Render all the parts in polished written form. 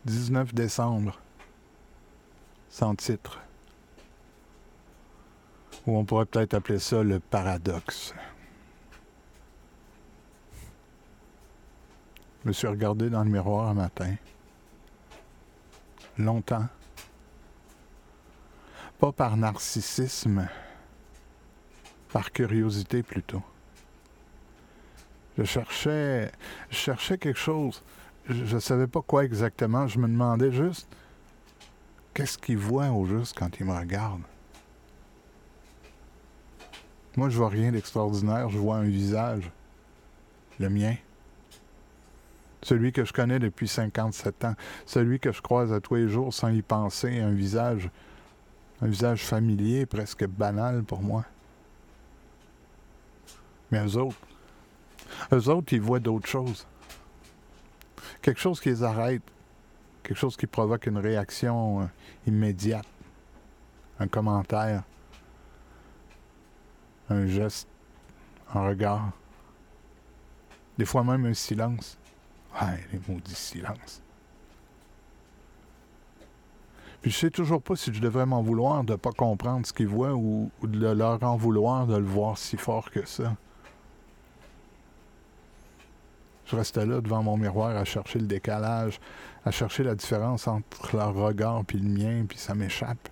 19 décembre, sans titre. Ou on pourrait peut-être appeler ça le paradoxe. Je me suis regardé dans le miroir un matin. Longtemps. Pas par narcissisme, par curiosité plutôt. Je cherchais quelque chose. Je ne savais pas quoi exactement. Je me demandais juste qu'est-ce qu'il voit au juste quand il me regarde. Moi, je vois rien d'extraordinaire. Je vois un visage. Le mien. Celui que je connais depuis 57 ans. Celui que je croise à tous les jours sans y penser. Un visage familier, presque banal pour moi. Mais eux autres, ils voient d'autres choses. Quelque chose qui les arrête. Quelque chose qui provoque une réaction immédiate. Un commentaire. Un geste. Un regard. Des fois même un silence. Ouais, les maudits silences. Puis je sais toujours pas si je devrais m'en vouloir de pas comprendre ce qu'ils voient ou de leur en vouloir de le voir si fort que ça. Je restais là devant mon miroir à chercher le décalage, à chercher la différence entre leur regard puis le mien, puis ça m'échappe.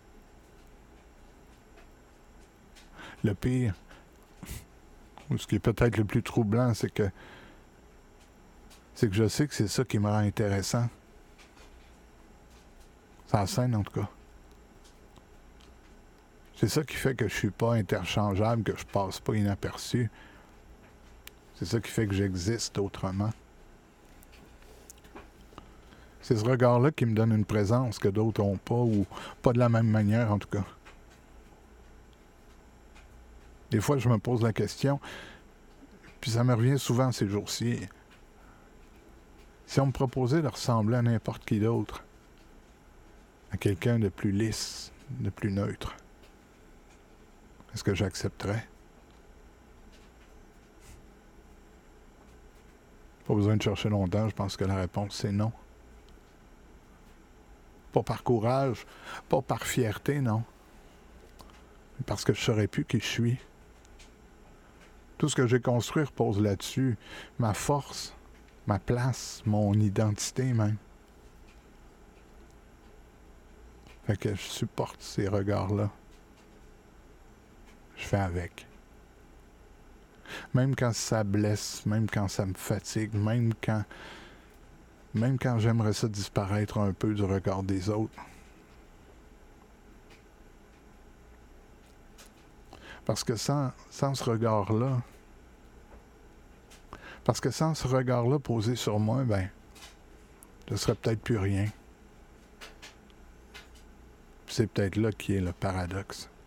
Le pire, ou ce qui est peut-être le plus troublant, c'est que je sais que c'est ça qui me rend intéressant. C'est la scène, en tout cas. C'est ça qui fait que je suis pas interchangeable, que je passe pas inaperçu. C'est ça qui fait que j'existe autrement. C'est ce regard-là qui me donne une présence que d'autres n'ont pas, ou pas de la même manière, en tout cas. Des fois, je me pose la question, puis ça me revient souvent ces jours-ci. Si on me proposait de ressembler à n'importe qui d'autre, à quelqu'un de plus lisse, de plus neutre, est-ce que j'accepterais? Pas besoin de chercher longtemps, je pense que la réponse c'est non. Pas par courage, pas par fierté, non. Mais parce que je ne saurais plus qui je suis. Tout ce que j'ai construit repose là-dessus. Ma force, ma place, mon identité même. Fait que je supporte ces regards-là. Je fais avec. Même quand ça blesse, même quand ça me fatigue, même quand j'aimerais ça disparaître un peu du regard des autres. Parce que sans ce regard-là, posé sur moi, je serais peut-être plus rien. C'est peut-être là qui est le paradoxe.